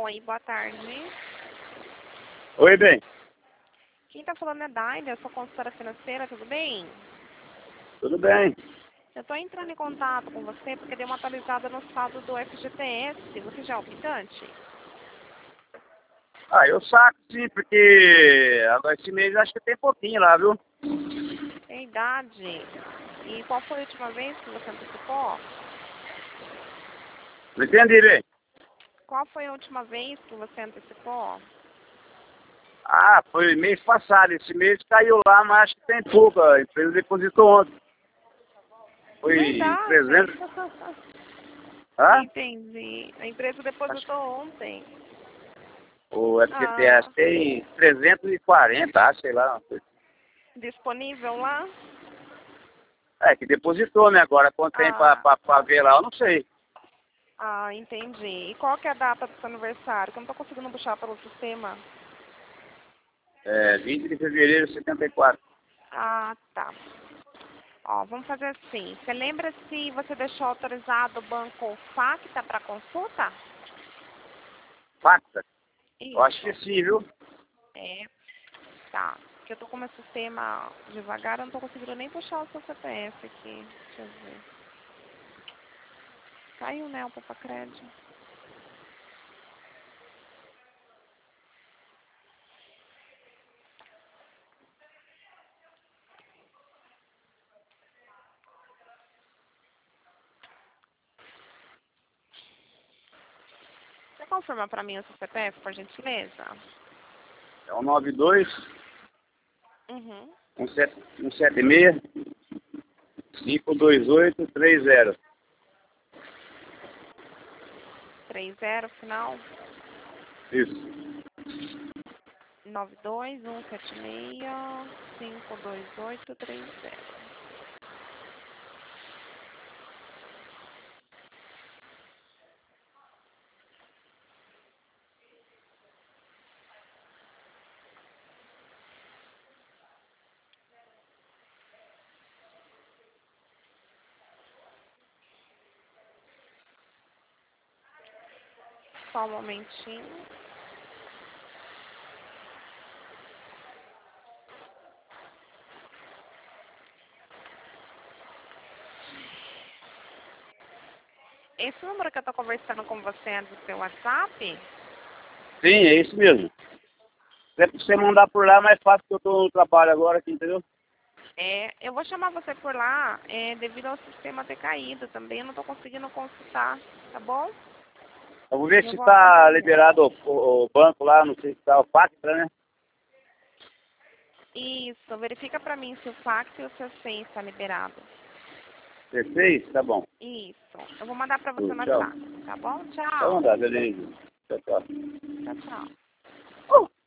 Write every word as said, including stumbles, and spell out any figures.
Oi, boa tarde. Oi, bem. Quem está falando é Daida, eu sou consultora financeira, tudo bem? Tudo bem. Eu estou entrando em contato com você porque dei uma atualizada no saldo do F G T S. Você já é optante? Ah, eu saco sim, porque agora esse mês acho que tem pouquinho lá, viu? Tem idade. E qual foi a última vez que você antecipou? Não entendi, bem. Qual foi a última vez que você antecipou? Ah, foi mês passado. Esse mês caiu lá, mas acho que tem pouco. A empresa depositou ontem. Foi Verdade. trezentos. Hã? Entendi. A empresa Acho depositou ontem. que o F G T S Ah, tem trezentos e quarenta, acho, sei lá. disponível lá? É, que depositou, né? Agora, quanto tem pra, Ah, pra, pra ver lá, eu não sei. ah, entendi. E qual que é a data do seu aniversário? Que eu não estou conseguindo puxar pelo sistema. É, vinte de fevereiro de setenta e quatro. Ah, tá. Ó, vamos fazer assim. Você lembra se você deixou autorizado o banco Facta para consulta? Facta? Eu acho que Isso. sim, viu? É, tá. Porque eu tô com o meu sistema devagar, eu não tô conseguindo nem puxar o seu C P F aqui. Deixa eu ver. Caiu, né, o Papacred. Você confirma para mim o seu C P F, por gentileza? É o nove dois, Uhum. um sete seis, cinco dois oito, três zero. três zero, final Isso. nove dois um sete seis cinco dois oito três zero. Só um momentinho. Esse número que eu tô conversando com você é do seu WhatsApp? Sim, é isso mesmo. Se é pra você mandar por lá, é mais fácil que eu tô no trabalho agora aqui, entendeu? É, eu vou chamar você por lá, é, devido ao sistema ter caído também, eu não tô conseguindo consultar, tá bom? Eu vou ver Eu se vou tá acompanhar. liberado o, o- o banco lá, não sei se tá o Factra, né? Isso, verifica pra mim se o fax e o C C está liberado. dezesseis? Tá bom. Isso, eu vou mandar pra você Ô, no tchau. WhatsApp, tá bom? Tá Tchau. mandado, beleza. Tchau, tchau. Tchau, tchau.